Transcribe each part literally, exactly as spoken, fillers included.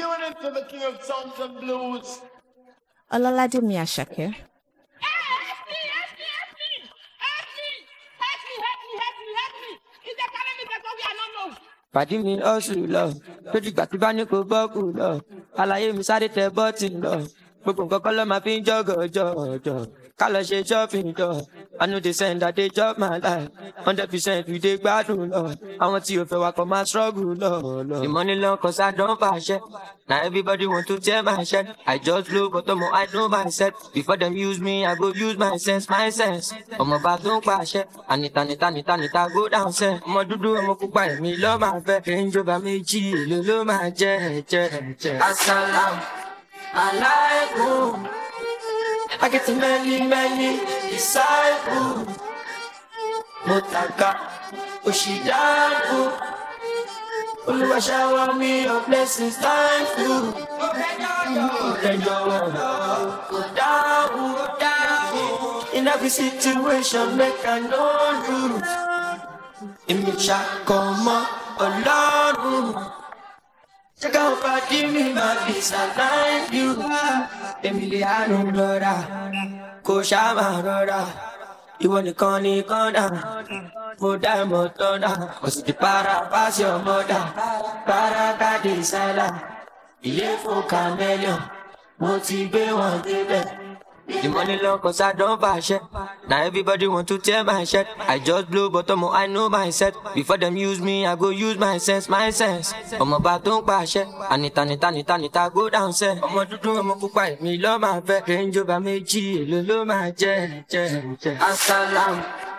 tune into the King of Sounds and Blues. Ololade Miyashake. Pàdé mi ọ̀sùn lọ, lójú ìgbà tí bá ní kó bọ́ọ̀kù lọ, àlàyé mi sáré tẹ bọ́ọ̀tì lọ, gbogbo nǹkan kọ́ ló máa fi ń jọ̀gọ̀jọ̀jọ̀, ká lọ ṣe shopping lọ, I know they send that they chop my life, hundred percent we dey gbádùn lọ, àwọn tí o fẹ́ wa kọ́ máa struggle lọ lọ. The money long cause I don fàṣẹ, na everybody want to tear my shirt, I just blow but ọmọ I know myself, before them use me I go use my sense, my sense, ọmọ bá tó ń pàṣẹ, ànìtà nìta nìta nìta go down sẹ́, ọmọ dúdú ọmọ pupa ẹ̀mí lọ́ máa fẹ́, ìjọba méjì èlò ló máa jẹ́ jẹ́ jẹ́. Asalaam alaikum, I get many many disciples, Motaka Oshidaku, Olúwa shower me your blessings, thank you. Then you go down, go down, in every situation make I know you. Ìmìṣà kan mọ́ Ọlọ́run, check out body me my peace I thank you. Èmi lè àánú lọ́ra, kò ṣáà máa rọra, ìwọ nìkan ni kọ́ńdà, mo dá ìmọ̀ tọ́ndà, kò sì di para pass your mother, para káde ìsálà, ilé fún chameleon, mo ti gbé wọn débẹ̀. The money long cause I don't fàṣẹ, now everybody want to tear my shirt, I just blow but ọmọ I know myself, before them use me I go use my sense, my sense, ọmọ bá tó ń pàṣẹ, ànìtà nìta nìta nìta go down sẹ́, ọmọ dúdú ọmọ pupa ẹ̀mí lọ́ máa fẹ́, ìjọba méjì èlò ló máa jẹ́ jẹ́ jẹ́. Asalaam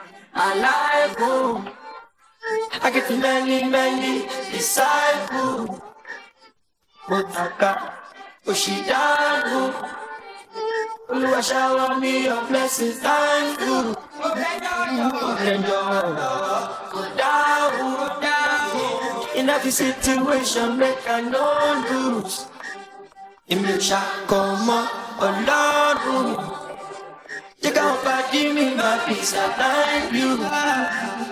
alaikum, I get many many disciples, Motaka Oshidaku, Olúwa shower me your blessings, thank you. Then you go down, go down, in every situation make I no lose. Ìmìṣà kan mọ́ Ọlọ́run, check out body me my peace I thank you.